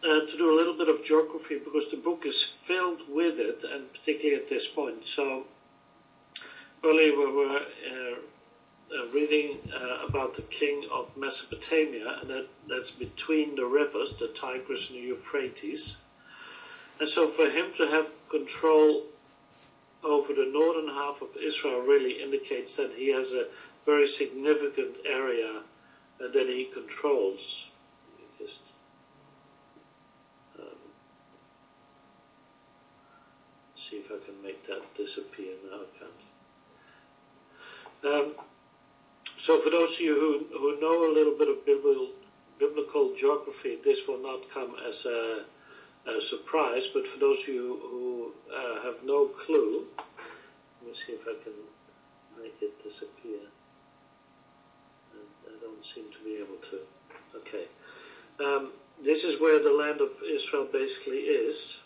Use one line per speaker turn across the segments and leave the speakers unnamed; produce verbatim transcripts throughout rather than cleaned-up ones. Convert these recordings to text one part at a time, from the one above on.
uh, to do a little bit of geography because the book is filled with it, and particularly at this point. So earlier we were uh, uh, reading uh, about the king of Mesopotamia, and that, that's between the rivers, the Tigris and the Euphrates. And so for him to have control over the northern half of Israel really indicates that he has a very significant area uh, that he controls. Just, um, see if I can make that disappear. No, I can't. Um, so for those of you who, who know a little bit of biblical, biblical geography, this will not come as a, a surprise, but for those of you who uh, have no clue, let me see if I can make it disappear. I don't seem to be able to. Okay. Um, this is where the land of Israel basically is.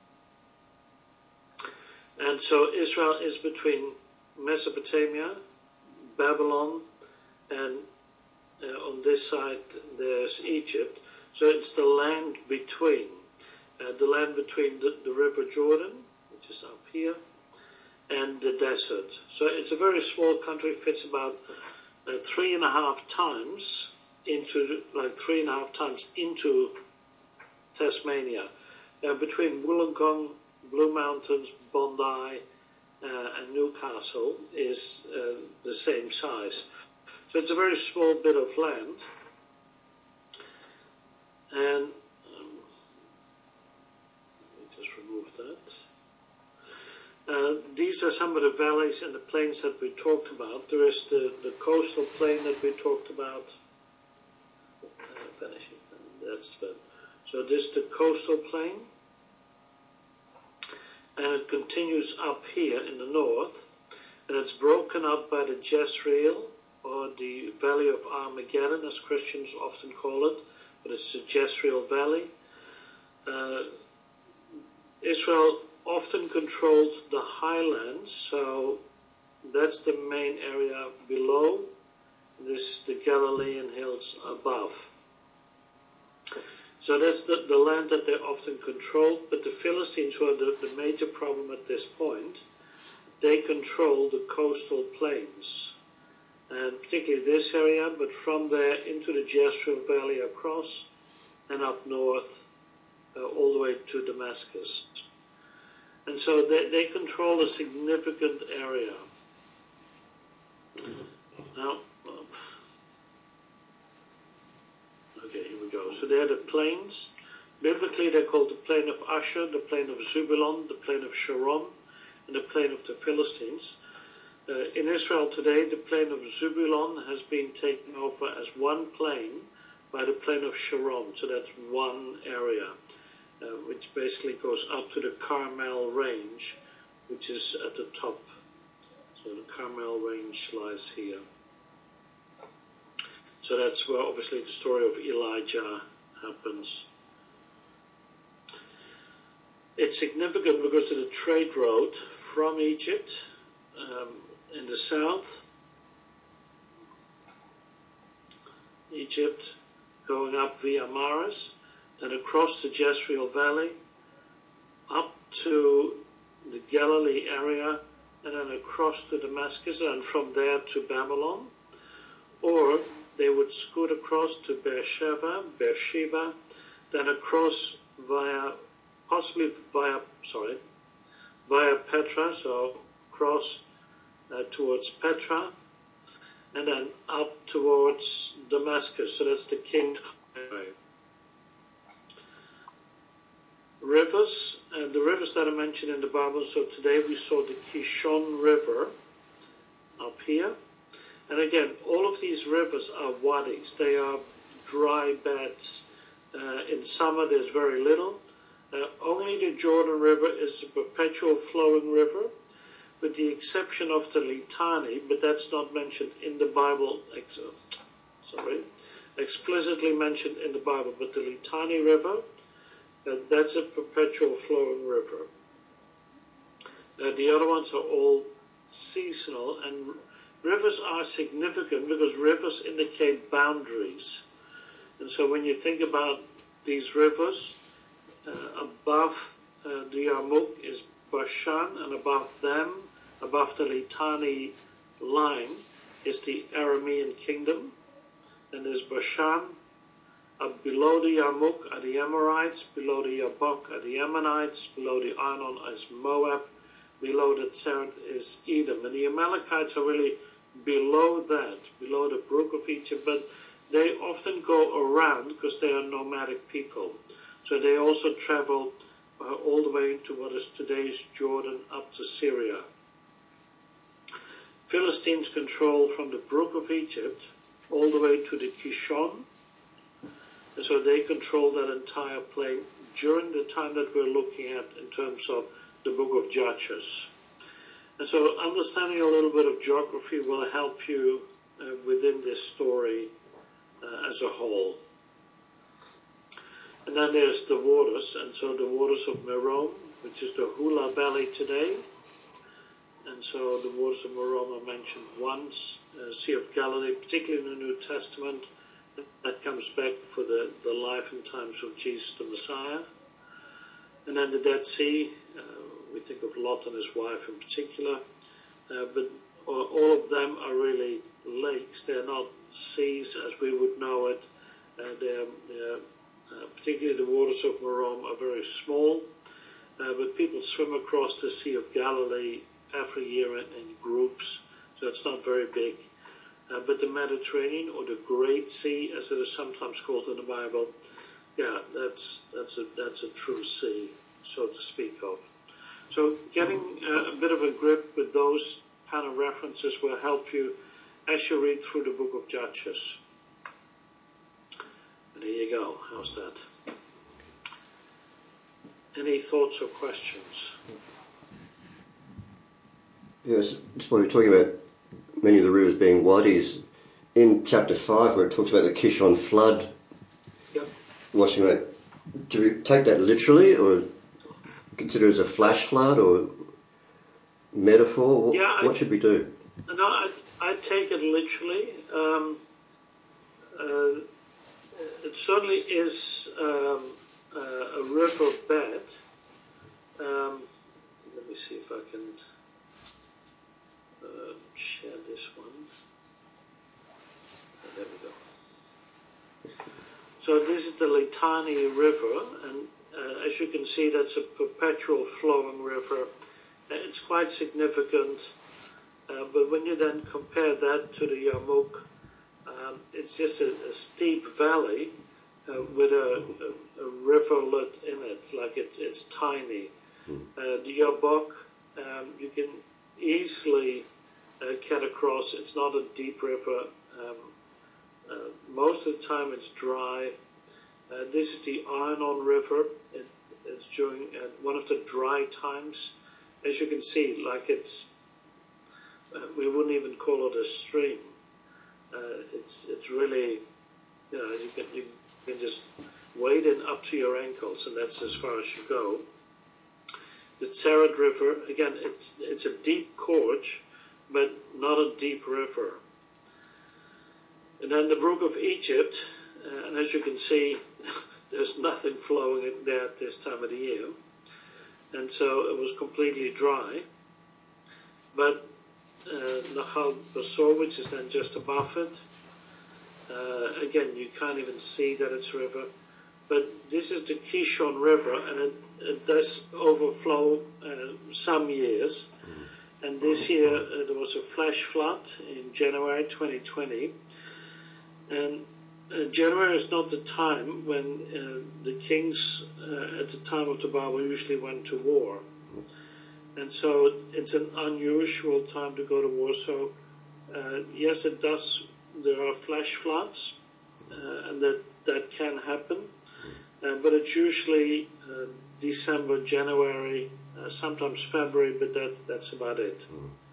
And so Israel is between Mesopotamia, Babylon, and uh, on this side there's Egypt. So it's the land between. Uh, the land between the, the River Jordan, which is up here, and the desert. So it's a very small country, fits about uh, three and a half times into, like three and a half times into Tasmania. Uh, between Wollongong, Blue Mountains, Bondi, uh, and Newcastle is uh, the same size. So it's a very small bit of land. And um, let me just remove that. Uh, these are some of the valleys and the plains that we talked about. There is the, the coastal plain that we talked about. Uh, finishing. That's the, so this is the coastal plain. And it continues up here in the north. And it's broken up by the Jezreel, or the Valley of Armageddon, as Christians often call it. But it's the Jezreel Valley. Uh, Israel often controlled the highlands, so that's the main area below. This is the Galilean hills above. So that's the, the land that they often controlled, but the Philistines were the, the major problem at this point. They control the coastal plains, and particularly this area, but from there into the Jezreel Valley across and up north, uh, all the way to Damascus. And so they, they control a significant area. Now, okay, here we go. So they're the plains. Biblically, they're called the plain of Asher, the plain of Zebulun, the plain of Sharon, and the plain of the Philistines. Uh, in Israel today, the plain of Zebulun has been taken over as one plain by the plain of Sharon. So that's one area. Uh, which basically goes up to the Carmel Range, which is at the top. So the Carmel Range lies here. So that's where obviously the story of Elijah happens. It's significant because of the trade road from Egypt um, in the south, Egypt going up via Maris, and across the Jezreel Valley, up to the Galilee area, and then across to Damascus, and from there to Babylon. Or they would scoot across to Beersheba, Beersheba, then across via, possibly via, sorry, via Petra, so across uh, towards Petra, and then up towards Damascus. So that's the King Highway. Rivers, and the rivers that are mentioned in the Bible. So today we saw the Kishon River up here. And again, all of these rivers are wadis. They are dry beds. Uh, in summer there's very little. Uh, only the Jordan River is a perpetual flowing river, with the exception of the Litani, but that's not mentioned in the Bible, ex- sorry, explicitly mentioned in the Bible. But the Litani River, Uh, that's a perpetual flowing river. Uh, the other ones are all seasonal, and rivers are significant because rivers indicate boundaries. And so when you think about these rivers, uh, above uh, the Yarmuk is Bashan, and above them, above the Litani line, is the Aramean kingdom. And there's Bashan. Uh, below the Yarmuk are the Amorites, below the Yabok are the Ammonites, below the Arnon is Moab, below the Tzeret is Edom. And the Amalekites are really below that, below the brook of Egypt, but they often go around because they are nomadic people. So they also travel uh, all the way into what is today's Jordan up to Syria. Philistines control from the brook of Egypt all the way to the Kishon. And so they control that entire plain during the time that we're looking at in terms of the book of Judges. And so understanding a little bit of geography will help you uh, within this story uh, as a whole. And then there's the waters, and so the waters of Merom, which is the Hula Valley today. And so the waters of Merom are mentioned once, uh, Sea of Galilee, particularly in the New Testament. That comes back for the, the life and times of Jesus the Messiah. And then the Dead Sea, uh, we think of Lot and his wife in particular, uh, but all of them are really lakes. They're not seas as we would know it. Uh, they're, they're, uh, particularly the waters of Merom are very small, uh, but people swim across the Sea of Galilee every year in, in groups, so it's not very big. Uh, but the Mediterranean, or the Great Sea, as it is sometimes called in the Bible, yeah, that's that's a that's a true sea, so to speak of. So getting uh, a bit of a grip with those kind of references will help you as you read through the book of Judges. And there you go. How's that? Any thoughts or questions?
Yes, it's what we're talking about. Many of the rivers being wadis. In chapter five, where it talks about the Kishon flood,
yep.
washing away, do we take that literally, or consider it as a flash flood, or metaphor? What,
yeah,
what should we do?
No, I, I take it literally. Um, uh, it certainly is um, uh, a river bed. Um, let me see if I can uh, share this one. There we go. So this is the Litani River, and uh, as you can see, that's a perpetual flowing river. It's quite significant, uh, but when you then compare that to the Yarmuk, um, it's just a, a steep valley uh, with a, a, a rivulet in it, like it, it's tiny. Uh, the Yabok, um, you can easily uh, get across. It's not a deep river. Um, uh, most of the time it's dry. Uh, this is the Arnon River. It, it's during uh, one of the dry times. As you can see, like it's, uh, we wouldn't even call it a stream. Uh, it's it's really, you know, you can, you can just wade in up to your ankles, and that's as far as you go. The Tzeret River, again, it's it's a deep gorge, but not a deep river. And then the Brook of Egypt, uh, and as you can see, there's nothing flowing in there at this time of the year. And so it was completely dry. But uh, Nahal Basor, which is then just above it, uh, again, you can't even see that it's a river. But this is the Kishon River, and it, it does overflow uh, some years. And this year uh, there was a flash flood in January twenty twenty. And uh, January is not the time when uh, the kings uh, at the time of the Bible usually went to war. And so it's an unusual time to go to war. So uh, yes, it does. There are flash floods, uh, and that, that can happen. Uh, but it's usually uh, December, January, uh, sometimes February, but that, that's about it.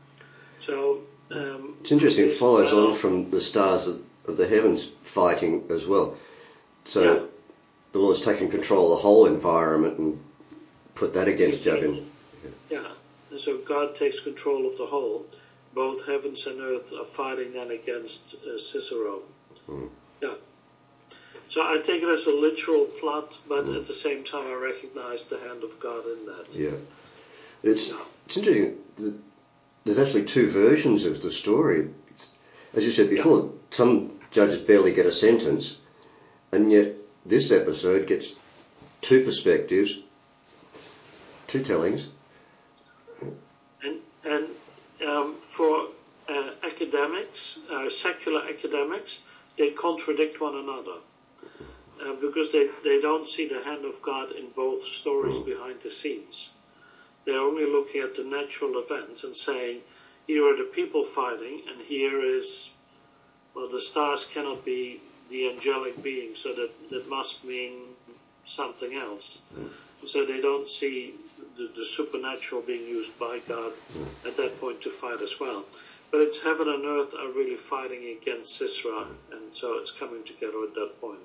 So um,
it's interesting. It follows on
well,
from the stars of, of the heavens fighting as well. So
yeah.
the Lord's taken control of the whole environment and put that against
Exactly.
Jabin.
Yeah. And so God takes control of the whole. Both heavens and earth are fighting then against uh, Sisera.
Mm.
Yeah. So I take it as a literal flood, but mm. at the same time I recognize the hand of God in that.
Yeah. It's, it's interesting. There's actually two versions of the story. As you said before, yeah. Some judges barely get a sentence, and yet this episode gets two perspectives, two tellings.
And, and um, for uh, academics, uh, secular academics, they contradict one another. Uh, because they, they don't see the hand of God in both stories mm. behind the scenes. They're only looking at the natural events and saying, here are the people fighting, and here is, well, the stars cannot be the angelic being, so that, that must mean something else. Mm. So they don't see the, the supernatural being used by God mm. at that point to fight as well. But it's heaven and earth are really fighting against Sisera, and so it's coming together at that point.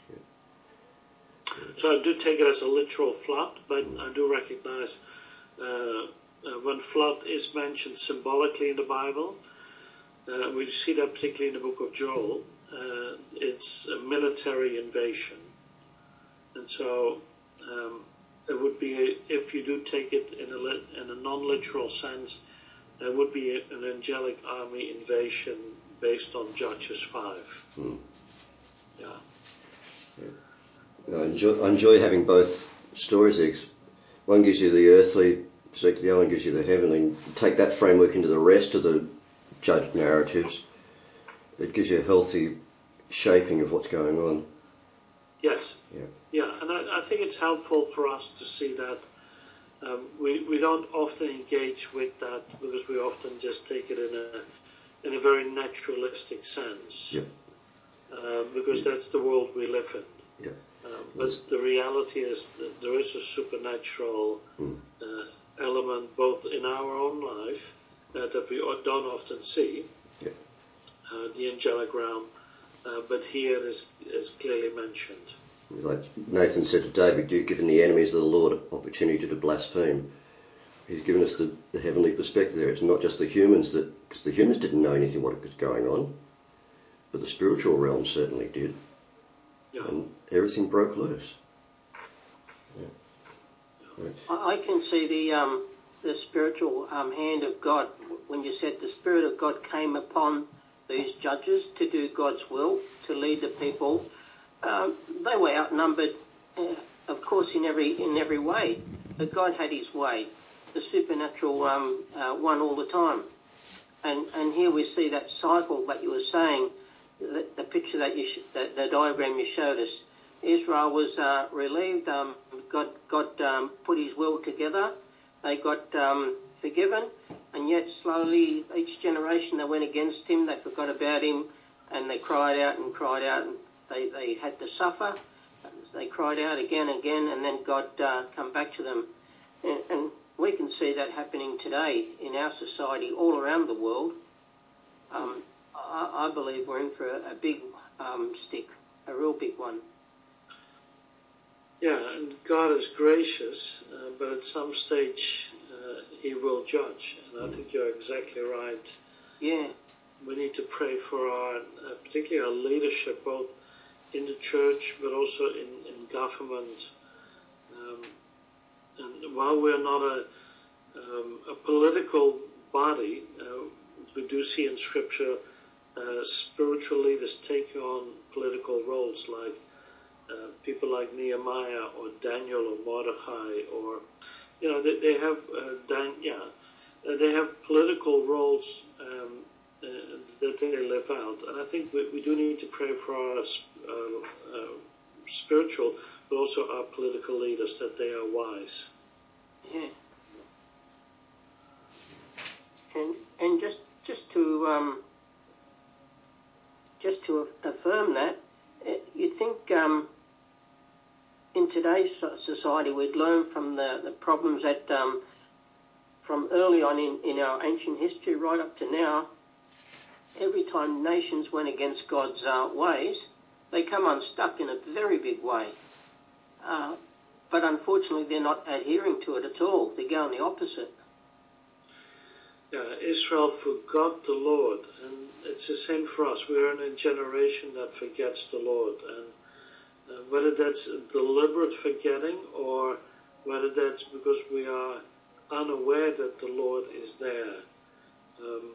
So I do take it as a literal flood, but I do recognize uh, uh, when flood is mentioned symbolically in the Bible, uh, we see that particularly in the book of Joel, uh, it's a military invasion. And so um, it would be, if you do take it in a, lit, in a non-literal sense, it would be an angelic army invasion based on Judges five.
Hmm.
Yeah.
Yeah. I enjoy, I enjoy having both stories. One gives you the earthly perspective, the other one gives you the heavenly. And take that framework into the rest of the judge narratives. It gives you a healthy shaping of what's going on.
Yes.
Yeah.
Yeah, and I, I think it's helpful for us to see that um, we we don't often engage with that because we often just take it in a in a very naturalistic sense.
Yeah.
Uh, because yeah. that's the world we live in.
Yeah.
Um, but the reality is that there is a supernatural mm. uh, element both in our own life uh, that we don't often see,
yeah.
uh, the angelic realm, uh, but here it is, is clearly mentioned.
Like Nathan said to David, you've given the enemies of the Lord opportunity to blaspheme. He's given us the, the heavenly perspective there. It's not just the humans, that because the humans didn't know anything what was going on, but the spiritual realm certainly did.
Yeah.
And everything broke loose. Yeah.
Yeah. I can see the um, the spiritual um, hand of God when you said the Spirit of God came upon these judges to do God's will, to lead the people. Um, they were outnumbered, uh, of course, in every in every way, but God had His way, the supernatural um, uh, one all the time. And and here we see that cycle that you were saying. The, the picture that you, sh- the, the diagram you showed us, Israel was uh, relieved. Um, God, God um, put His will together. They got um, forgiven, and yet slowly, each generation that went against Him, they forgot about Him, and they cried out and cried out, and they, they had to suffer. They cried out again and again, and then God uh, come back to them. And, and we can see that happening today in our society all around the world. Um, I, I believe we're in for a, a big um, stick, a real big one.
Yeah, and God is gracious, uh, but at some stage uh, He will judge. And I think you're exactly right.
Yeah.
We need to pray for our, uh, particularly our leadership, both in the church but also in, in government. Um, and while we're not a, um, a political body, uh, we do see in Scripture Uh, spiritual leaders taking on political roles, like uh, people like Nehemiah or Daniel or Mordecai, or you know they, they have uh, Dan, yeah, uh, they have political roles um, uh, that they live out, and I think we, we do need to pray for our uh, uh, spiritual, but also our political leaders that they are wise.
Yeah. And and just just to um. Just to affirm that, you'd think um, in today's society we'd learn from the, the problems that um, from early on in, in our ancient history right up to now, every time nations went against God's uh, ways, they come unstuck in a very big way. Uh, but unfortunately they're not adhering to it at all. They're going the opposite.
Yeah, Israel forgot the Lord, and it's the same for us. We're in a generation that forgets the Lord, and Uh, whether that's a deliberate forgetting or whether that's because we are unaware that the Lord is there. Um,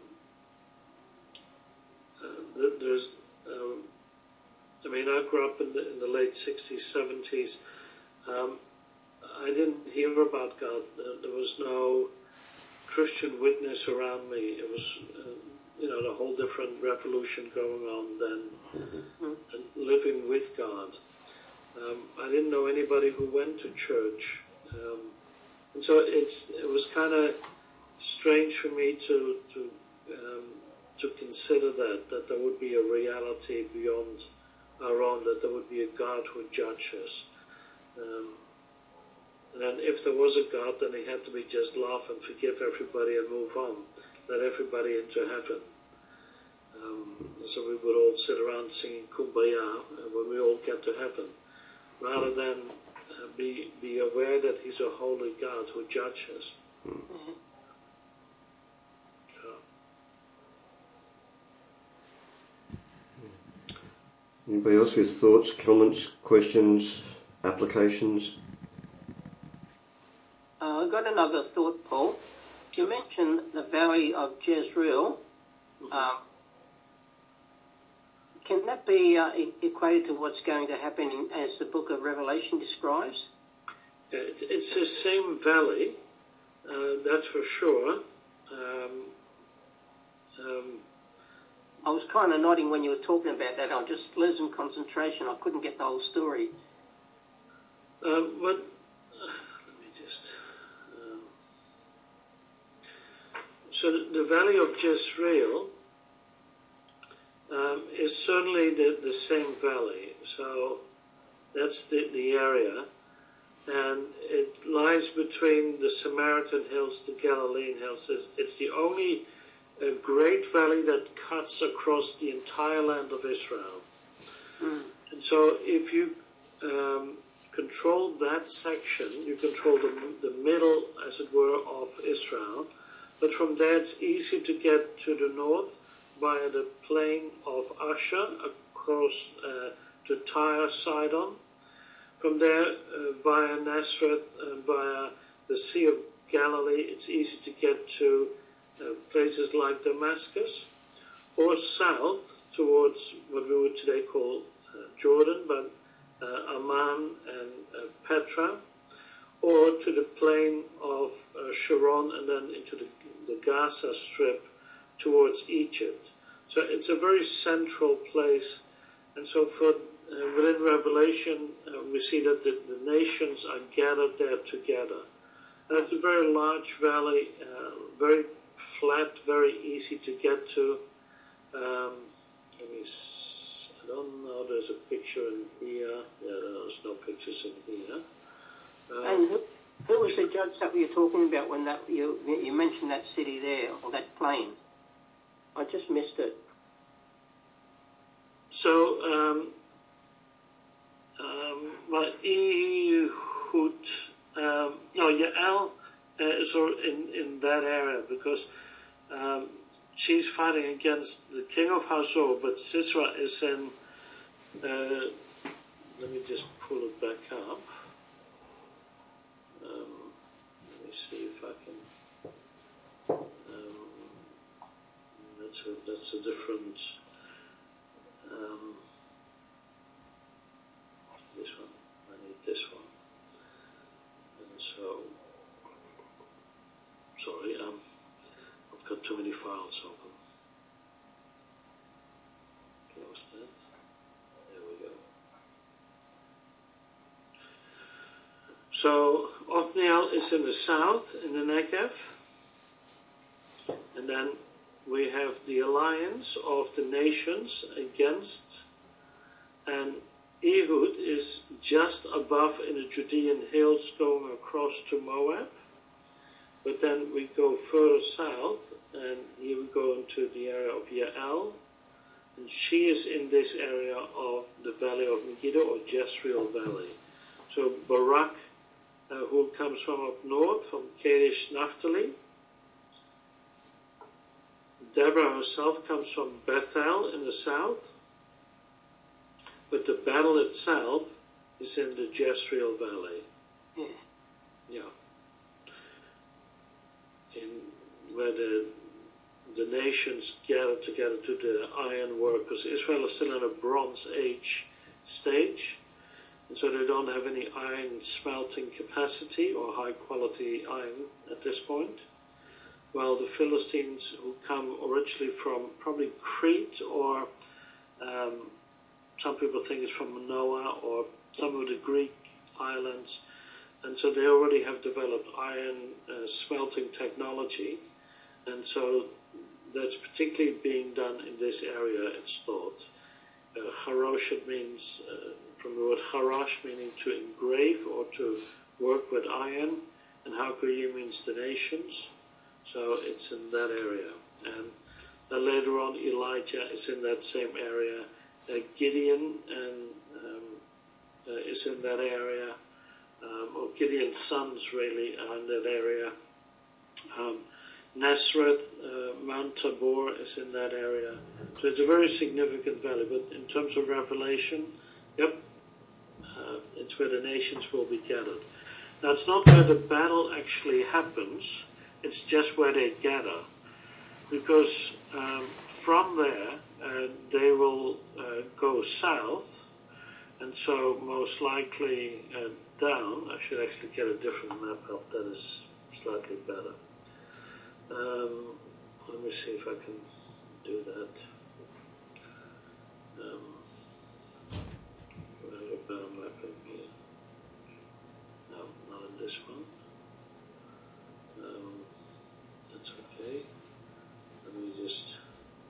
uh, there's, um, I mean, I grew up in the, in the late sixties, seventies. Um, I didn't hear about God. Uh, there was no Christian witness around me. It was, uh, you know, a whole different revolution going on then, mm-hmm. and living with God. Um, I didn't know anybody who went to church, um, and so it's it was kind of strange for me to to um, to consider that that there would be a reality beyond our own, that there would be a God who would judge us. Um, and then if there was a God, then he had to be just laugh and forgive everybody and move on, let everybody into heaven. Um, so we would all sit around singing Kumbaya when we all get to heaven, rather than uh, be be aware that he's a holy God who judges. Mm-hmm. Yeah.
Anybody else with thoughts, comments, questions, applications?
Uh, I got another thought, Paul. You mentioned the Valley of Jezreel. Mm-hmm. Um, can that be uh, e- equated to what's going to happen in, as the book of Revelation describes?
Yeah, it, it's the same valley, uh, that's for sure. Um, um,
I was kind of nodding when you were talking about that. I was just losing concentration. I couldn't get the whole story.
Um, but uh, let me just. Um, so the, the Valley of Jezreel um, is certainly the, the same valley. So that's the, the area. And it lies between the Samaritan hills, the Galilean hills. It's, it's the only uh, great valley that cuts across the entire land of Israel. Mm. And so if you um, control that section, you control the, the middle, as it were, of Israel. But from there it's easy to get to the north via the plain of Asher, across uh, to Tyre, Sidon. From there, uh, via Nazareth and via the Sea of Galilee, it's easy to get to uh, places like Damascus, or south towards what we would today call uh, Jordan, but uh, Amman and uh, Petra, or to the plain of uh, Sharon and then into the, the Gaza Strip towards Egypt. So it's a very central place, and so for Uh, within Revelation, uh, we see that the, the nations are gathered there together. And it's a very large valley, uh, very flat, very easy to get to. Um, let me s- I don't know, there's a picture in here. Yeah, there's no pictures in here. Um,
and who, who was the judge that you were talking about when that you, you mentioned that city there, or that plain? I just missed it.
So, um, Um, well, Ehud, um, no, Yael uh, is in, in that area because um, she's fighting against the king of Hazor, but Sisera is in, uh, let me just pull it back up. Um, let me see if I can, um, that's a, that's a different, um, this one. I need this one. And so, sorry, um, I've got too many files open. Close that. There we go. So, Othniel is in the south, in the Negev. And then we have the alliance of the nations against, and Ehud is just above in the Judean hills going across to Moab. But then we go further south, and here we go into the area of Yael, and she is in this area of the valley of Megiddo, or Jezreel Valley. So Barak, uh, who comes from up north, from Kadesh Naphtali. Deborah herself comes from Bethel in the south. But the battle itself is in the Jezreel Valley.
Yeah.
Yeah. In where the the nations gather together to the iron work, because Israel is still in a Bronze Age stage, and so they don't have any iron smelting capacity or high quality iron at this point. While the Philistines, who come originally from probably Crete, or um, some people think it's from Manoah or some of the Greek islands, and so they already have developed iron uh, smelting technology, and so that's particularly being done in this area, it's thought. Uh, Haroshet means, uh, from the word harash, meaning to engrave or to work with iron, and Hakoyim means the nations, so it's in that area. And then later on, Elijah is in that same area. Uh, Gideon and, um, uh, is in that area, um, or Gideon's sons really are in that area. Um, Nazareth, uh, Mount Tabor is in that area. So it's a very significant valley. But in terms of Revelation, yep, uh, it's where the nations will be gathered. Now, it's not where the battle actually happens. It's just where they gather. Because um, from there, uh, they will uh, go south. And so most likely uh, down. I should actually get a different map up that is slightly better. Um, let me see if I can do that. Um, I have a better map in here. No, not in this one. Um, that's okay. Let me just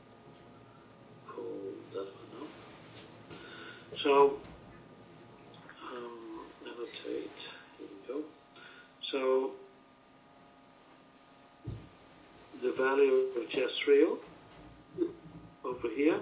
pull that one up. So, um, annotate. Here we go. So, the valley of Jezreel over here.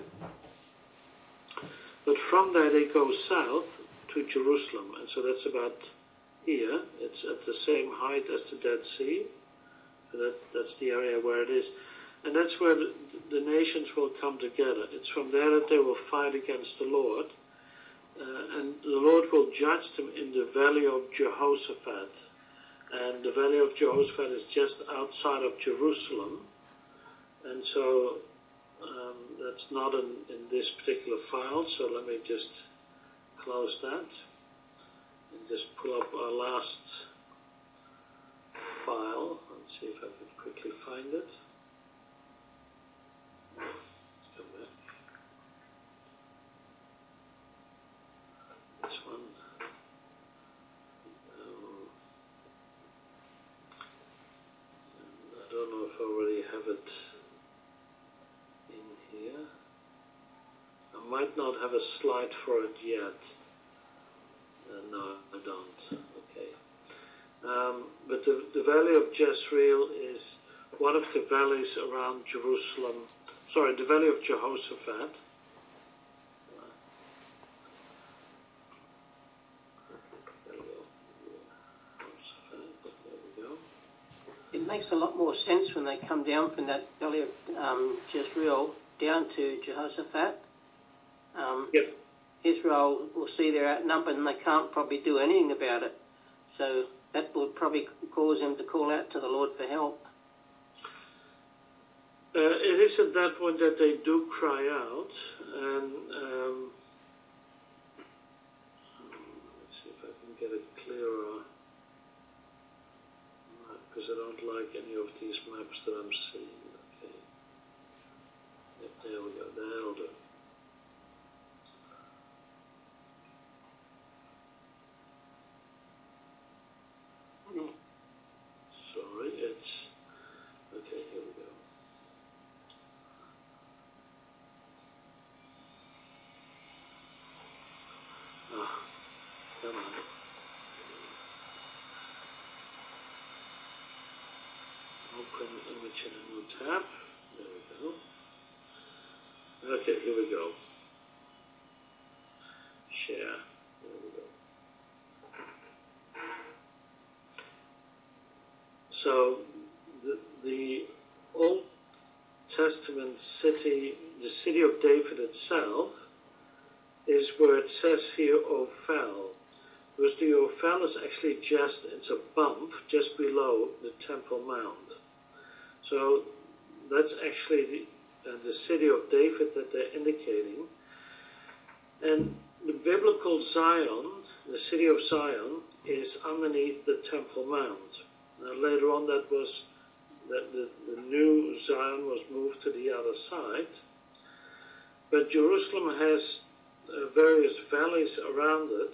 But from there they go south to Jerusalem, and so that's about here. It's at the same height as the Dead Sea. So that, that's the area where it is. And that's where the, the nations will come together. It's from there that they will fight against the Lord. Uh, and the Lord will judge them in the valley of Jehoshaphat. And the valley of Jehoshaphat is just outside of Jerusalem. And so um, that's not in, in this particular file. So let me just close that and just pull up our last file. Let's see if I can quickly find it. Let's go back. This one. Um, I don't know if I already have it in here. I might not have a slide for it yet. Uh, no, I don't. Okay. Um, but the, the valley of Jezreel is one of the valleys around Jerusalem. Sorry, the valley of Jehoshaphat. There we go. Jehoshaphat. There we go.
It makes a lot more sense when they come down from that valley of um, Jezreel down to Jehoshaphat. Um,
Yep.
Israel will see they're outnumbered and they can't probably do anything about it. So that would probably cause them to call out to the Lord for help.
Uh, it is at that point that they do cry out, and um, let's see if I can get it clearer, because I don't like any of these maps that I'm seeing. Okay, yep, there we go. That'll do.
Mm.
Sorry, it's okay. Here we go. Ah, come on. Open image in a new tab. There we go. Okay, here we go. Share. There we go. So the, the Old Testament city, the city of David itself, is where it says here, Ophel. because the Ophel is actually just, it's a bump just below the Temple Mount. So that's actually the, uh, the city of David that they're indicating. And the biblical Zion, the city of Zion, is underneath the Temple Mount. Now later on that was, that the, the new Zion was moved to the other side. But Jerusalem has uh, various valleys around it.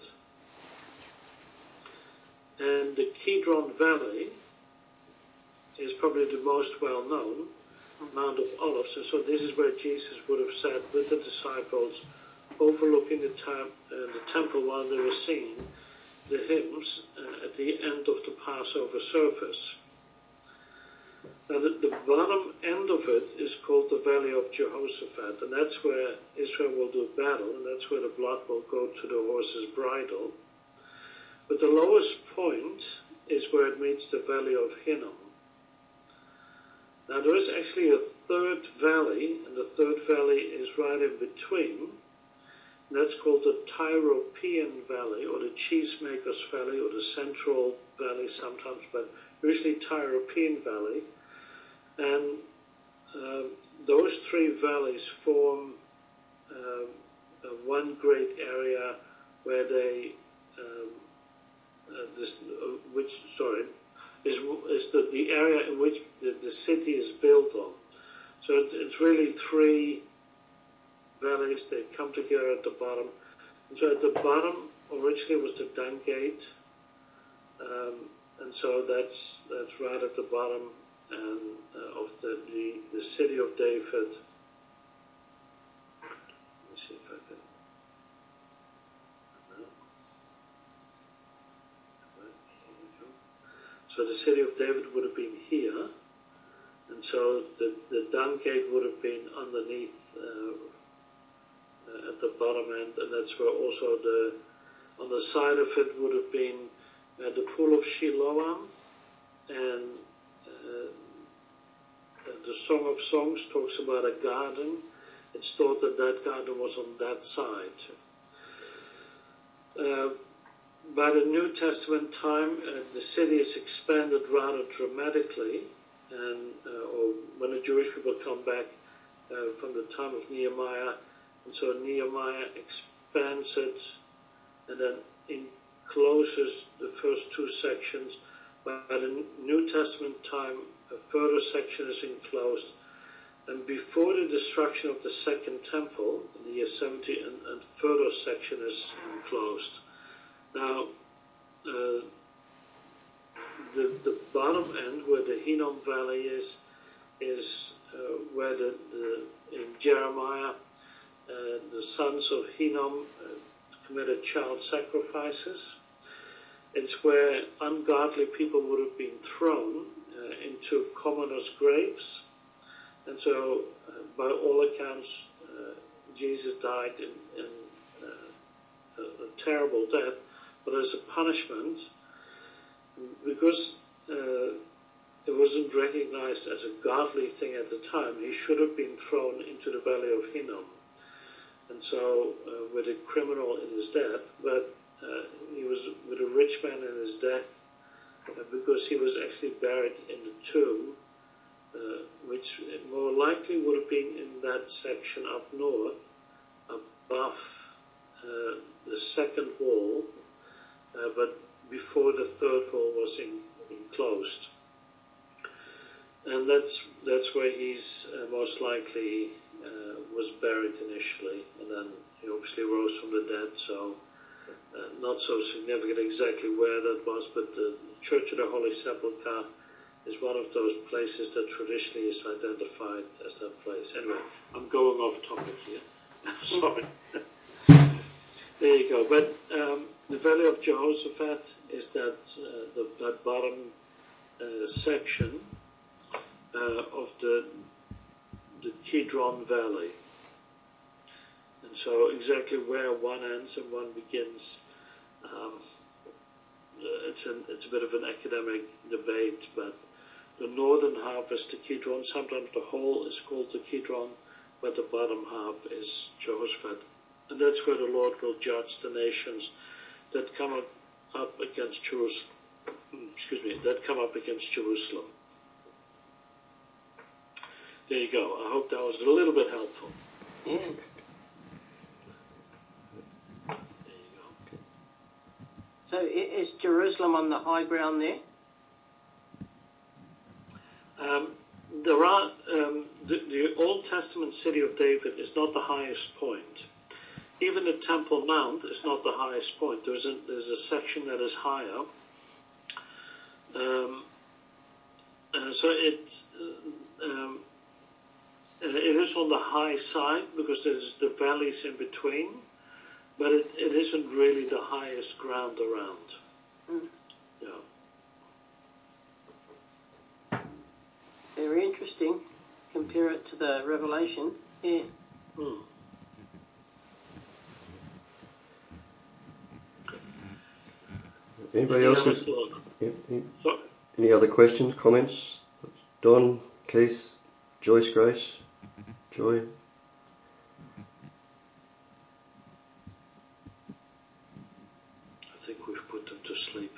And the Kidron Valley is probably the most well known, Mount of Olives. And so this is where Jesus would have sat with the disciples, overlooking the, tam- uh, the temple while they were singing the hymns uh, at the end of the Passover service. Now the, the bottom end of it is called the Valley of Jehoshaphat, and that's where Israel will do battle, and that's where the blood will go to the horse's bridle. But the lowest point is where it meets the Valley of Hinnom. Now there is actually a third valley, and the third valley is right in between. And that's called the Tyropean Valley, or the Cheesemaker's Valley, or the Central Valley sometimes, but usually Tyropean Valley. And uh, those three valleys form uh, uh, one great area where they, um, uh, this, uh, which, sorry, is, is the, the area in which the, the city is built on. So it, it's really three valleys that come together at the bottom. And so at the bottom originally was the Dung Gate, um, and so that's that's right at the bottom and uh, of the, the the city of David. Let me see if I can. No. Right, here we go. So the city of David would have been here, and so the the Dung Gate would have been underneath. Uh, Uh, at the bottom end, and that's where also the on the side of it would have been uh, the pool of Shiloam, and uh, the Song of Songs talks about a garden. It's thought that that garden was on that side. Uh, by the New Testament time, uh, the city is expanded rather dramatically, and uh, or when the Jewish people come back uh, from the time of Nehemiah. And so Nehemiah expands it and then encloses the first two sections. By the New Testament time, a further section is enclosed. And before the destruction of the Second Temple, in the year seventy, and a further section is enclosed. Now, uh, the, the bottom end, where the Hinnom Valley is, is uh, where the, the in Jeremiah, Uh, the sons of Hinnom uh, committed child sacrifices. It's where ungodly people would have been thrown uh, into commoners' graves. And so, uh, by all accounts, uh, Jesus died in, in uh, a, a terrible death, but as a punishment, because uh, it wasn't recognized as a godly thing at the time, he should have been thrown into the Valley of Hinnom. And so, uh, with a criminal in his death, but uh, he was with a rich man in his death uh, because he was actually buried in the tomb, uh, which more likely would have been in that section up north, above uh, the second wall, uh, but before the third wall was in, enclosed. And that's that's where he's uh, most likely uh, was buried initially, and then he obviously rose from the dead, so uh, not so significant exactly where that was, but the Church of the Holy Sepulchre is one of those places that traditionally is identified as that place. Anyway, I'm going off topic here. Sorry. There you go. But um, the Valley of Jehoshaphat is that, uh, the, that bottom uh, section uh, of the the Kidron Valley. And so exactly where one ends and one begins, um, it's, an, it's a bit of an academic debate, but the northern half is the Kidron. Sometimes the whole is called the Kidron, but the bottom half is Jehoshaphat. And that's where the Lord will judge the nations that come up against Jerusalem. Excuse me, that come up against Jerusalem. There you go. I hope that was a little bit helpful.
Yeah.
There you go.
So i- is Jerusalem on the high ground there?
Um, there are um, the, the Old Testament city of David is not the highest point. Even the Temple Mount is not the highest point. There's a there's a section that is higher. Um, uh, so it uh, um, uh, it is on the high side because there's the valleys in between, but it, it isn't really the highest ground around.
Mm.
Yeah.
Very interesting. Compare it to the Revelation. Yeah.
Hmm.
Anybody
Any
else?
other
With,
thought?
yeah, any,
So,
any other questions, comments? Don, Keith, Joyce, Grace, Joy?
I think we've put them to sleep.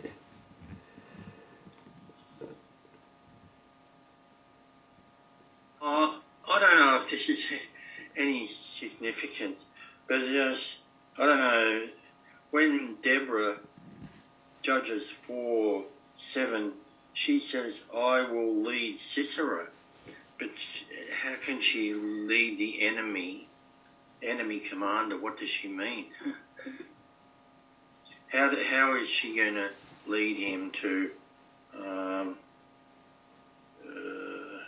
Uh, I don't know if this is any significant, but just, I don't know, when Deborah, Judges four seven, she says, I will lead Sisera, but how can she lead the enemy, enemy commander? What does she mean? How, do, how is she going to lead him to um, uh,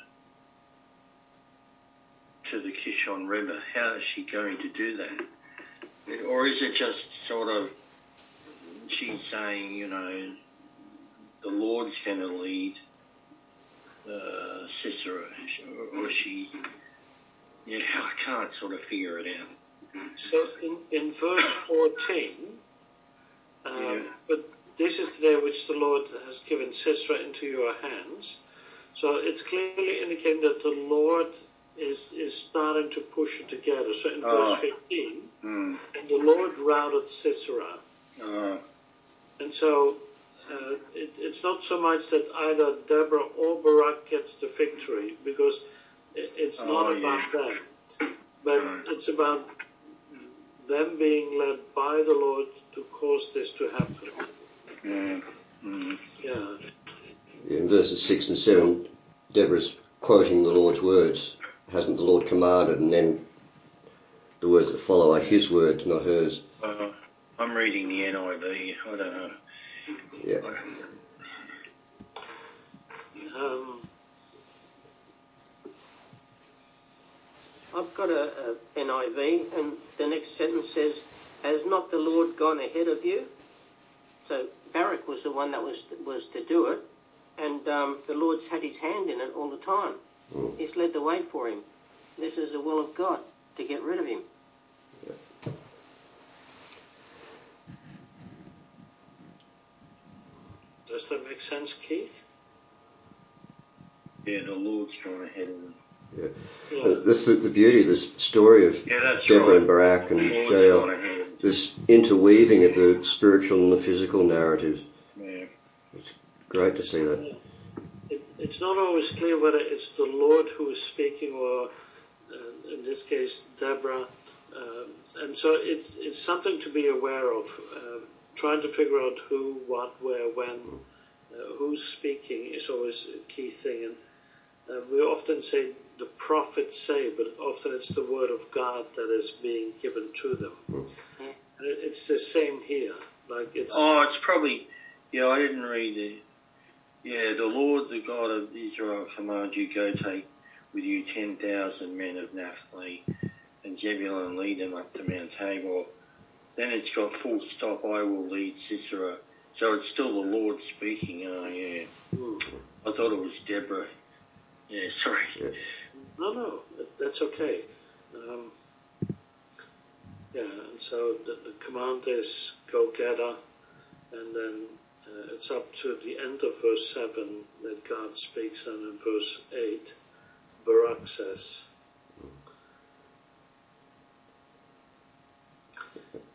to the Kishon River? How is she going to do that? Or is it just sort of she's saying, you know, the Lord's going to lead uh, Sisera, or she, yeah, I can't sort of figure it out.
So in, in verse fourteen, um,
Yeah.
but this is the day which the Lord has given Sisera into your hands. So it's clearly indicating that the Lord is is starting to push it together. So in verse
Oh.
fifteen,
Mm.
and the Lord routed Sisera.
Uh,
And so uh, it, it's not so much that either Deborah or Barak gets the victory, because it, it's
Oh,
not
yeah.
about them, but
Right.
it's about them being led by the Lord to cause this to happen.
yeah. Mm.
Yeah.
In verses six and seven, Deborah's quoting the Lord's words. Hasn't the Lord commanded? And then the words that follow are his words, not hers.
Uh, I'm reading the N I V. I don't know.
Yeah.
Um,
I've got a, a N I V, and the next sentence says, "Has not the Lord gone ahead of you?" So Barak was the one that was was to do it, and um, the Lord's had his hand in it all the time.
Mm.
He's led the way for him. This is the will of God, to get rid of him.
does that make sense, Keith?
Yeah, the Lord's gone ahead of them.
Yeah.
Yeah.
Uh, this is the beauty of this story of
Yeah, that's
Deborah
right.
and Barak and
The Lord's
Jael.
gone ahead.
This interweaving of the spiritual and the physical narratives.
Yeah.
It's great to see that.
It, it's not always clear whether it's the Lord who is speaking or, uh, in this case, Deborah. Um, and so it, it's something to be aware of, uh, trying to figure out who, what, where, when, uh, who's speaking is always a key thing. And uh, we often say the prophets say, but often it's the word of God that is being given to them.
Mm.
And it, it's the same here. Like it's
Oh, it's probably, yeah, I didn't read it. Yeah, the Lord, the God of Israel, command you, go take with you ten thousand men of Naphtali and Zebulun and lead them up to Mount Tabor. Then it's got full stop, I will lead Sisera. So it's still the Lord speaking. Oh, yeah.
mm,
I thought it was Deborah. Yeah, sorry.
Yeah.
no, no, that- that's okay. Um, yeah, and so the, the command is go gather, and then uh, it's up to the end of verse seven that God speaks, and in verse eight, Barak says, uh,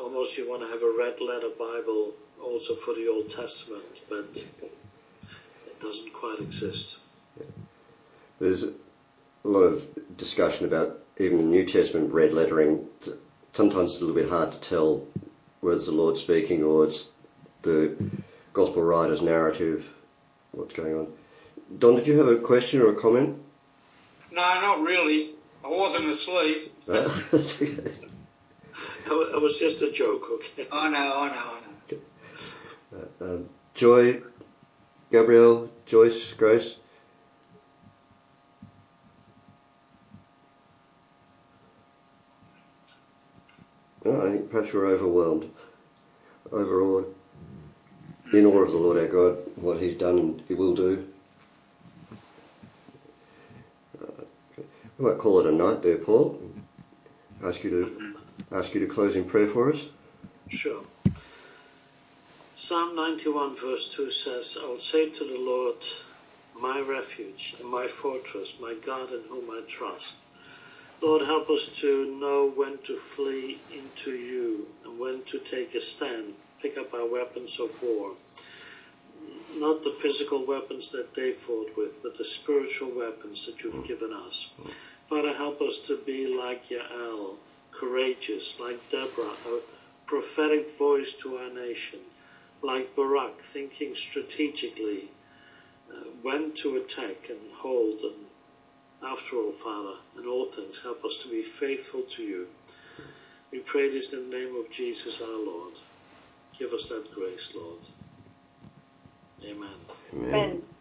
almost you want to have a red letter Bible also for the Old Testament, but it doesn't quite exist.
There's a lot of discussion about even the New Testament red lettering. Sometimes it's a little bit hard to tell whether it's the Lord speaking or it's the Gospel writer's narrative, what's going on. Don, did you have a question or a comment?
No, not really. I wasn't asleep.
That's okay.
It was just a joke, okay?
I know, I know, I know.
Uh, um, Joy, Gabrielle, Joyce, Grace? Oh, I think perhaps we're overwhelmed, overawed, in awe of the Lord our God, what He's done and He will do. Uh, okay. We might call it a night there, Paul. Ask you to ask you to close in prayer for us.
Sure. Psalm ninety-one verse two says, I will say to the Lord, my refuge and my fortress, my God in whom I trust. Lord, help us to know when to flee into you and when to take a stand, pick up our weapons of war. Not the physical weapons that they fought with, but the spiritual weapons that you've given us. Father, help us to be like Yael, courageous, like Deborah, a prophetic voice to our nation, like Barak, thinking strategically uh, when to attack and hold. And after all, Father, in all things, help us to be faithful to you. We pray this in the name of Jesus our Lord. Give us that grace, Lord. Amen.
Amen.
Amen.